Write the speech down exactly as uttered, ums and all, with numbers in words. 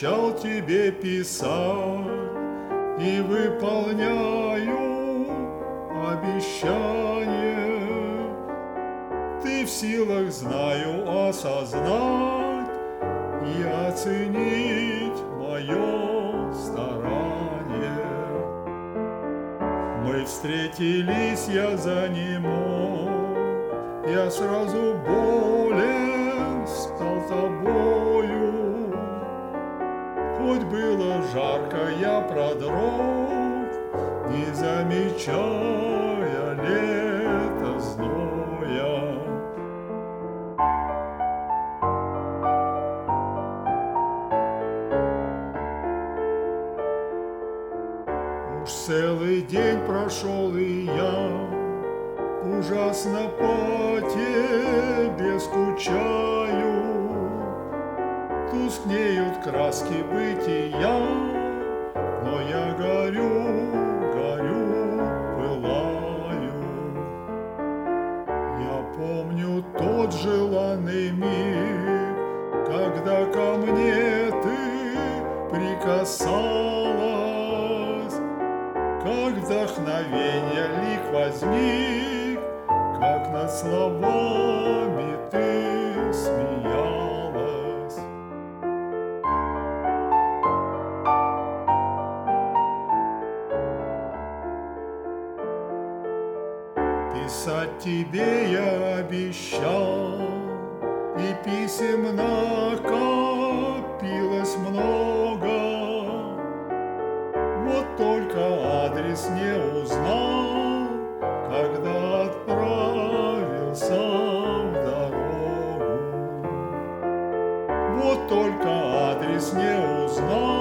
обещал тебе писать и выполняю обещание. Ты в силах, знаю, осознать и оценить мое старание. Мы встретились, я за немой, я сразу болен стал тобою. Хоть было жарко, я продрог, не замечая лета зноя. Уж целый день прошел, и я ужасно по тебе скучаю. Тускнеют краски бытия, но я горю, горю, пылаю. Я помню тот желанный миг, когда ко мне ты прикасалась, как вдохновение лик возник, как над словами ты смеялась. Писать тебе я обещал, и писем накопилось много. Вот только адрес не узнал, когда отправился в дорогу. Вот только адрес не узнал,